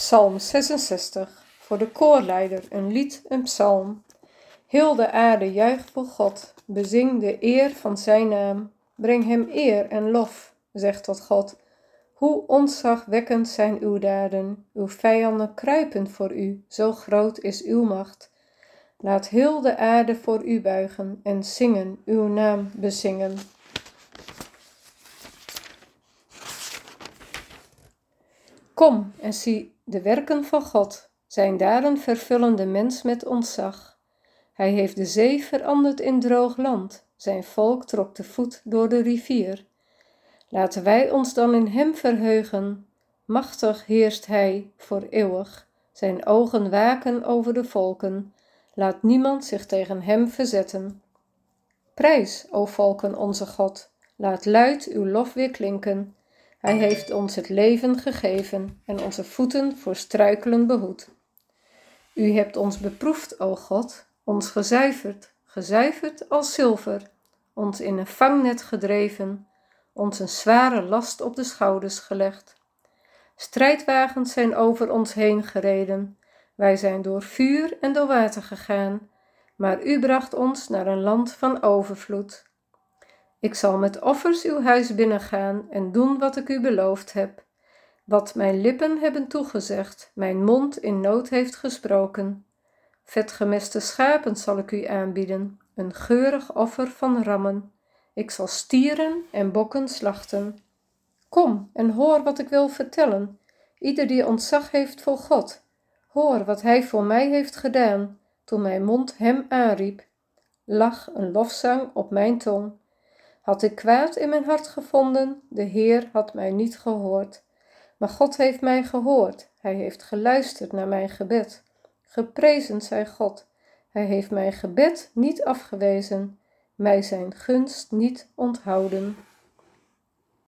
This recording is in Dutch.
Psalm 66, voor de koorleider, een lied, een psalm. Heel de aarde juicht voor God, bezing de eer van zijn naam. Breng hem eer en lof, zegt tot God. Hoe ontzagwekkend zijn uw daden, uw vijanden kruipen voor u, zo groot is uw macht. Laat heel de aarde voor u buigen en zingen, uw naam bezingen. Kom en zie de werken van God, zijn daden vervullen de mens met ontzag. Hij heeft de zee veranderd in droog land, zijn volk trok te voet door de rivier. Laten wij ons dan in hem verheugen, machtig heerst hij voor eeuwig. Zijn ogen waken over de volken, laat niemand zich tegen hem verzetten. Prijs, o volken, onze God, laat luid uw lof weer klinken. Hij heeft ons het leven gegeven en onze voeten voor struikelen behoed. U hebt ons beproefd, o God, ons gezuiverd als zilver, ons in een vangnet gedreven, ons een zware last op de schouders gelegd. Strijdwagens zijn over ons heen gereden, wij zijn door vuur en door water gegaan, maar u bracht ons naar een land van overvloed. Ik zal met offers uw huis binnengaan en doen wat ik u beloofd heb. Wat mijn lippen hebben toegezegd, mijn mond in nood heeft gesproken. Vetgemeste schapen zal ik u aanbieden, een geurig offer van rammen. Ik zal stieren en bokken slachten. Kom en hoor wat ik wil vertellen, ieder die ontzag heeft voor God. Hoor wat hij voor mij heeft gedaan, toen mijn mond hem aanriep. Lag een lofzang op mijn tong. Had ik kwaad in mijn hart gevonden, de Heer had mij niet gehoord. Maar God heeft mij gehoord, hij heeft geluisterd naar mijn gebed. Geprezen zij God, hij heeft mijn gebed niet afgewezen, mij zijn gunst niet onthouden.